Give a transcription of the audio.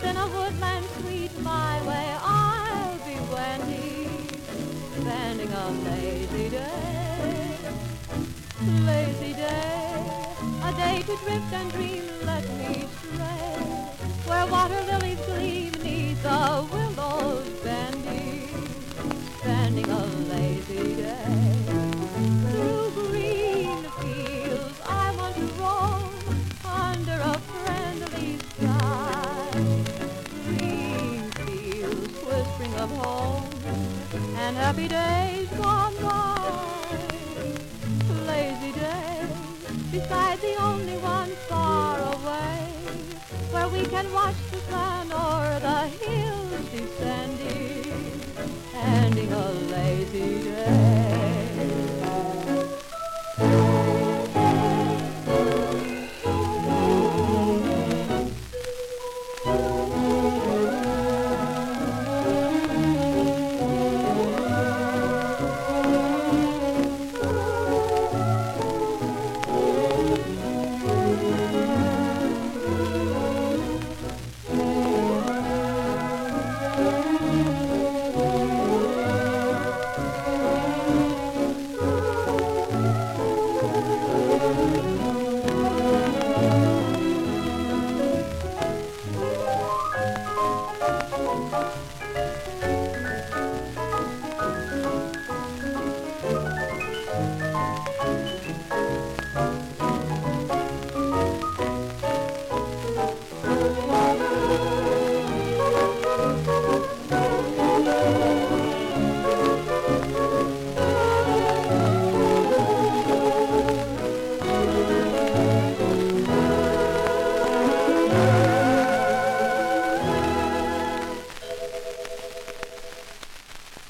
Deep in a woodland sweet my way, I'll be wending, spending a lazy day. Lazy day, a day to drift and dream, let me stray, where water lilies gleam neath the willows bending, spending a lazy day. Through green fields I want to roam, under a friendly sky. Green fields whispering of home, and happy days gone by. Lazy day, beside the only one far away, where we can watch